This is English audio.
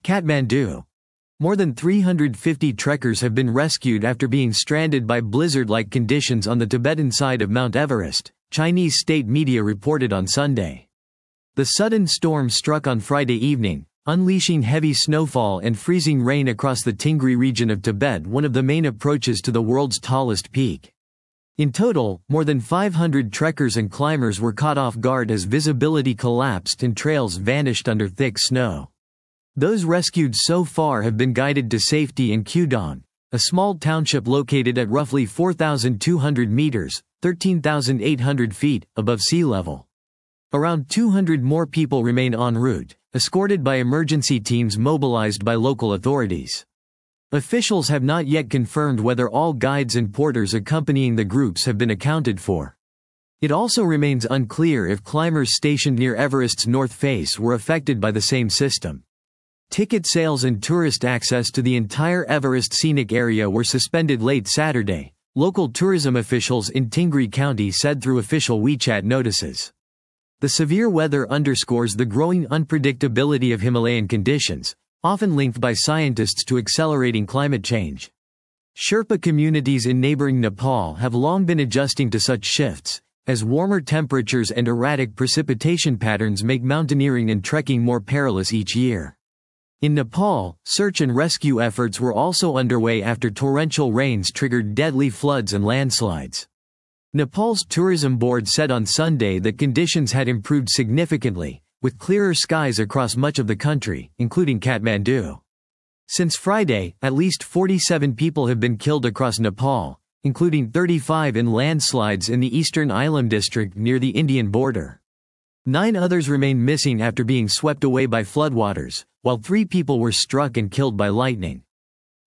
Kathmandu. More than 350 trekkers have been rescued after being stranded by blizzard-like conditions on the Tibetan side of Mount Everest, Chinese state media reported on Sunday. The sudden storm struck on Friday evening, unleashing heavy snowfall and freezing rain across the Tingri region of Tibet, one of the main approaches to the world's tallest peak. In total, more than 500 trekkers and climbers were caught off guard as visibility collapsed and trails vanished under thick snow. Those rescued so far have been guided to safety in Qudong, a small township located at roughly 4,200 meters, 13,800 feet, above sea level. Around 200 more people remain en route, escorted by emergency teams mobilized by local authorities. Officials have not yet confirmed whether all guides and porters accompanying the groups have been accounted for. It also remains unclear if climbers stationed near Everest's north face were affected by the same system. Ticket sales and tourist access to the entire Everest scenic area were suspended late Saturday, local tourism officials in Tingri County said through official WeChat notices. The severe weather underscores the growing unpredictability of Himalayan conditions, often linked by scientists to accelerating climate change. Sherpa communities in neighboring Nepal have long been adjusting to such shifts, as warmer temperatures and erratic precipitation patterns make mountaineering and trekking more perilous each year. In Nepal, search and rescue efforts were also underway after torrential rains triggered deadly floods and landslides. Nepal's tourism board said on Sunday that conditions had improved significantly, with clearer skies across much of the country, including Kathmandu. Since Friday, at least 47 people have been killed across Nepal, including 35 in landslides in the eastern Ilam district near the Indian border. 9 others remain missing after being swept away by floodwaters, while 3 people were struck and killed by lightning.